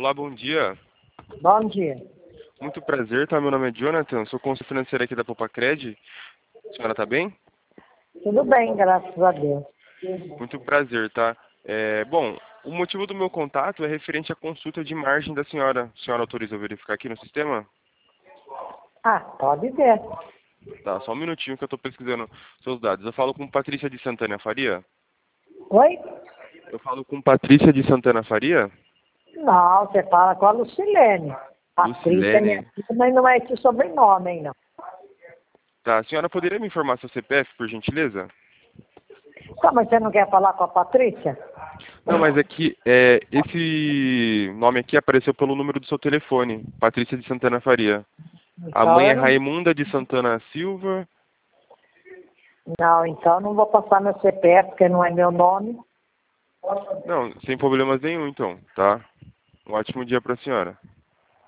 Olá, bom dia. Bom dia. Muito prazer, tá? Meu nome é Jonathan, sou consultor financeiro aqui da Popacred. A senhora tá bem? Tudo bem, graças a Deus. Muito prazer, tá? Bom, o motivo do meu contato é referente à consulta de margem da senhora. A senhora autoriza eu verificar aqui no sistema? Ah, pode ver. Tá, só um minutinho que eu tô pesquisando seus dados. Eu falo com Patrícia de Santana Faria? Oi? Eu falo com Patrícia de Santana Faria? Não, você fala com a Lucilene. Patrícia é minha Lucilene. filha, mas não é esse sobrenome, hein, não. Tá, a senhora poderia me informar seu CPF, por gentileza? Tá, mas você não quer falar com a Patrícia? Não, mas aqui, esse nome aqui apareceu pelo número do seu telefone, Patrícia de Santana Faria. A Então mãe é eu não. Raimunda de Santana Silva. Não, então eu não vou passar meu CPF, porque não é meu nome. Não, sem problemas nenhum, então, tá? Um ótimo dia para a senhora.